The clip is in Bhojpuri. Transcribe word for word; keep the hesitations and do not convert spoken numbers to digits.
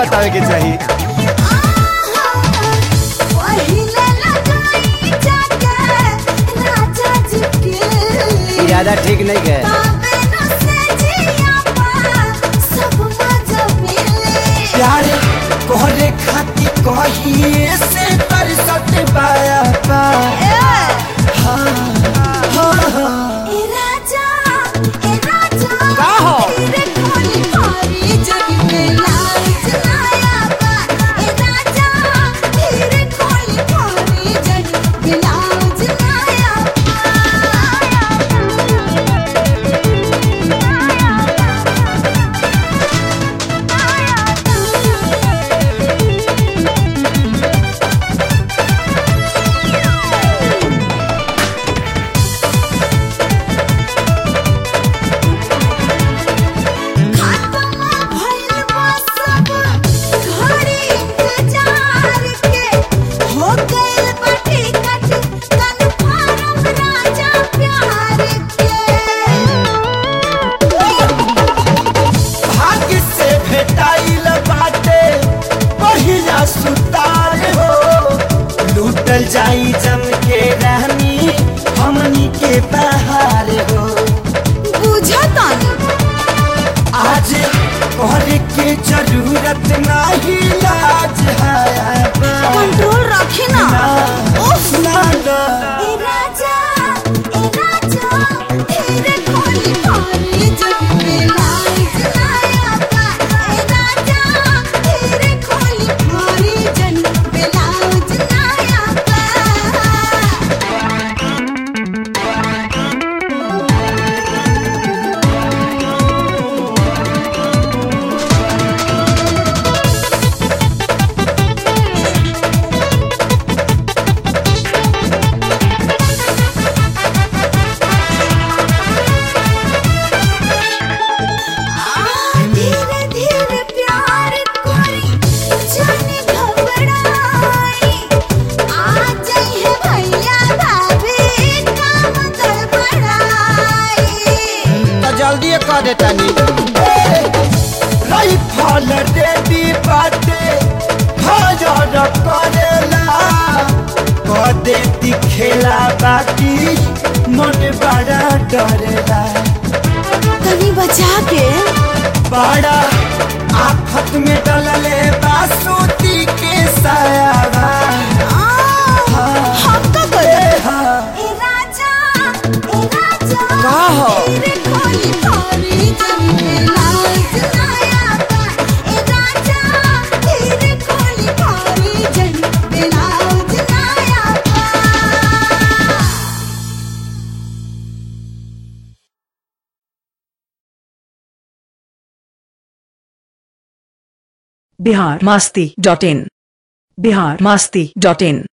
बतावे के चाहिए। इरादा ठीक नहीं है। प्यार कोहरे खाती कहिए से तरसत पाया पा। हाँ हाँ हाँ ए राजा ए राजा का हो तेरे खोली भारी जग में लाज लाया बा। ए राजा तेरे खोली भारी जग में लाज लाया जाई जम के रहनी हमनी के बहार हो। बुझता आज कोहरे के जरूरत नहीं लाज है। कंट्रोल रखे ना। उफ ना ना ए राजा ए राजा तेरे खोली भारी जग में लाज लाया बा। ए राजा तेरे खोली भारी जग में लाज लाया बा। धीरे धीरे प्यार कोई जाने घबराई। आ जाई है भैया भाभी काम गड़बड़ाई। तो जल्दी कह देता नी। राइफल रेडी बाटे हजार करेला कह देती खेला बाकी मन बड़ा डरेला। तनी बचा के बड़ा आफत में डलले बासुती के सायावा। हम तो करे हाँ ए राजा ए राजा का हो तेरे खोली भारी जग में लाज लाया बा। ए राजा तेरे खोली भारी जग में लाज लाया बा। Bihar Masti dot in Bihar Masti dot in